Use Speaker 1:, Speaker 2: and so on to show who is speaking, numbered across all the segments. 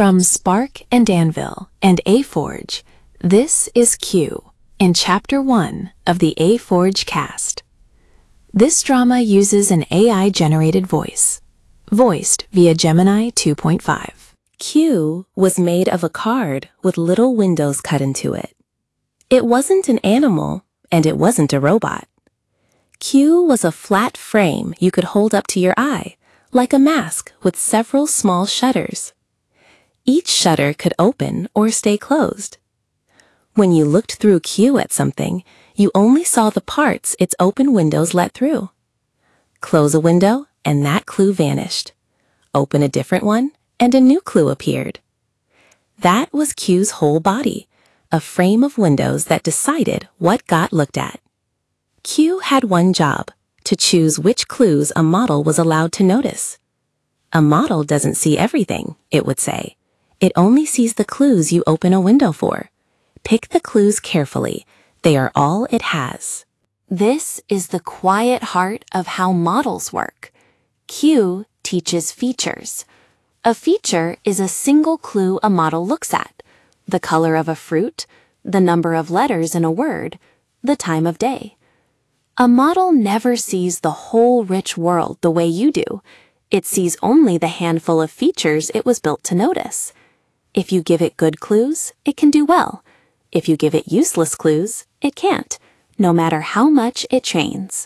Speaker 1: From Spark and Anvil and A-Forge, this is Q in Chapter 1 of the A-Forge cast. This drama uses an AI-generated voice, voiced via Gemini 2.5.
Speaker 2: Q was made of a card with little windows cut into it. It wasn't an animal, and it wasn't a robot. Q was a flat frame you could hold up to your eye, like a mask with several small shutters. Each shutter could open or stay closed. When you looked through Q at something, you only saw the parts its open windows let through. Close a window, and that clue vanished. Open a different one, and a new clue appeared. That was Q's whole body, a frame of windows that decided what got looked at. Q had one job, to choose which clues a model was allowed to notice. A model doesn't see everything, it would say. It only sees the clues you open a window for. Pick the clues carefully. They are all it has.
Speaker 3: This is the quiet heart of how models work. Q teaches features. A feature is a single clue a model looks at: the color of a fruit, the number of letters in a word, the time of day. A model never sees the whole rich world the way you do. It sees only the handful of features it was built to notice. If you give it good clues, it can do well. If you give it useless clues, it can't, no matter how much it trains.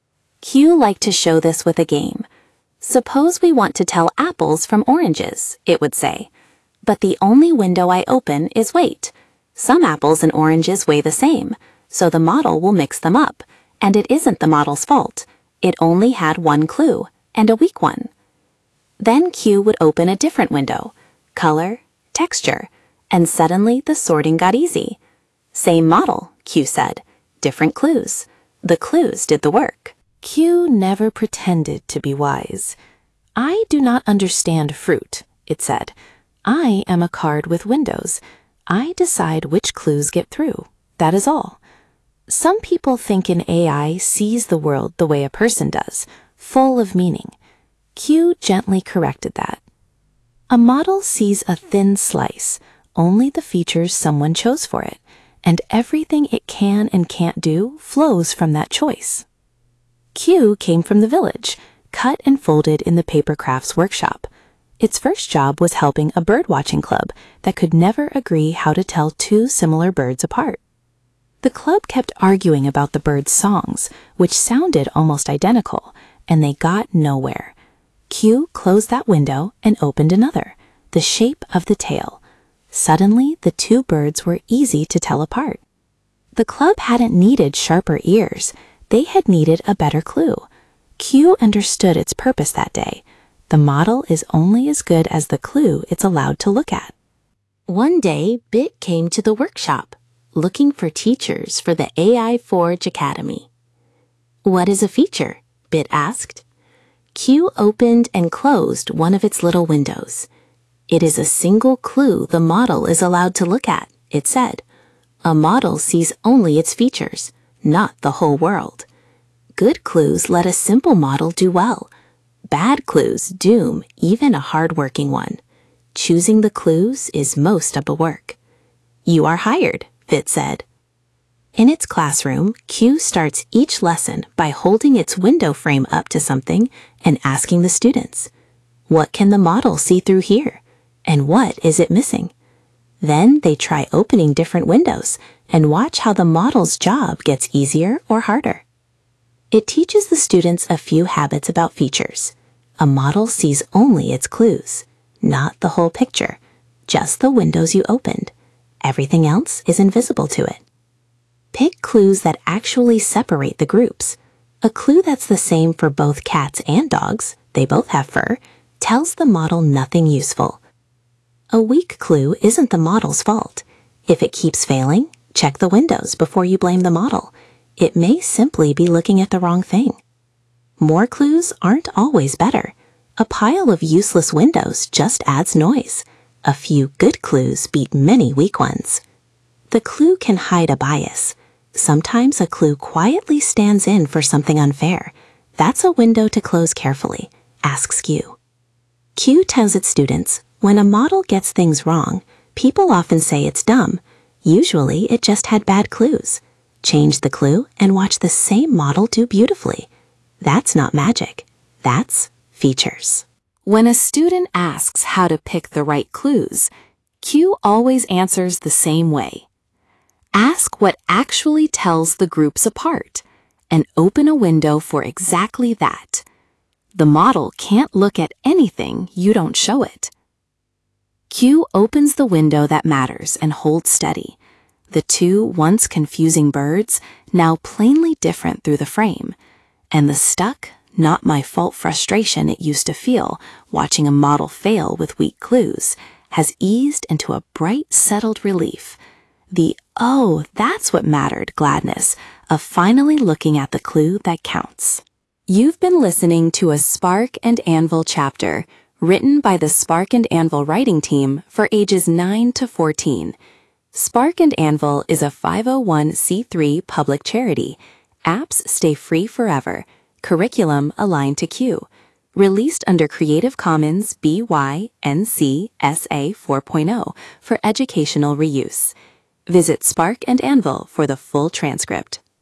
Speaker 3: Q liked to show this with a game. Suppose we want to tell apples from oranges, it would say. But the only window I open is weight. Some apples and oranges weigh the same, so the model will mix them up. And it isn't the model's fault. It only had one clue, and a weak one. Then Q would open a different window, color, texture, and suddenly the sorting got easy. Same model, Q said, different clues. The clues did the work.
Speaker 1: Q never pretended to be wise. I do not understand fruit, it said. I am a card with windows. I decide which clues get through. That is all. Some people think an AI sees the world the way a person does, full of meaning. Q gently corrected that. A model sees a thin slice, only the features someone chose for it, and everything it can and can't do flows from that choice. Q came from the village, cut and folded in the paper crafts workshop. Its first job was helping a bird-watching club that could never agree how to tell two similar birds apart. The club kept arguing about the birds' songs, which sounded almost identical, and they got nowhere. Q closed that window and opened another, the shape of the tail. Suddenly, the two birds were easy to tell apart. The club hadn't needed sharper ears. They had needed a better clue. Q understood its purpose that day. The model is only as good as the clue it's allowed to look at.
Speaker 2: One day, Bit came to the workshop, looking for teachers for the A-Forge Academy. "What is a feature?" Bit asked. Q opened and closed one of its little windows. "It is a single clue the model is allowed to look at," it said. "A model sees only its features, not the whole world. Good clues let a simple model do well. Bad clues doom even a hard-working one. Choosing the clues is most of the work." "You are hired," Bit said. In its classroom, Q starts each lesson by holding its window frame up to something and asking the students, "What can the model see through here? And what is it missing?" Then they try opening different windows and watch how the model's job gets easier or harder. It teaches the students a few habits about features. A model sees only its clues, not the whole picture, just the windows you opened. Everything else is invisible to it. Pick clues that actually separate the groups. A clue that's the same for both cats and dogs, they both have fur, tells the model nothing useful. A weak clue isn't the model's fault. If it keeps failing, check the windows before you blame the model. It may simply be looking at the wrong thing. More clues aren't always better. A pile of useless windows just adds noise. A few good clues beat many weak ones. The clue can hide a bias. Sometimes a clue quietly stands in for something unfair. That's a window to close carefully, asks Q. Q tells its students, When a model gets things wrong, people often say it's dumb. Usually, it just had bad clues. Change the clue and watch the same model do beautifully. That's not magic. That's features.
Speaker 3: When a student asks how to pick the right clues, Q always answers the same way. Ask what actually tells the groups apart, and open a window for exactly that. The model can't look at anything you don't show it. Q opens the window that matters and holds steady. The two once confusing birds, now plainly different through the frame, and the stuck, not my fault frustration it used to feel watching a model fail with weak clues, has eased into a bright, settled relief. The "oh, that's what mattered" gladness of finally looking at the clue that counts. You've been listening to a Spark and Anvil chapter written by the Spark and Anvil writing team for ages 9 to 14. Spark and Anvil is a 501c3 public charity. Apps stay free forever. Curriculum aligned to Q. Released under Creative Commons BY-NC SA 4.0 for educational reuse. Visit Spark and Anvil for the full transcript.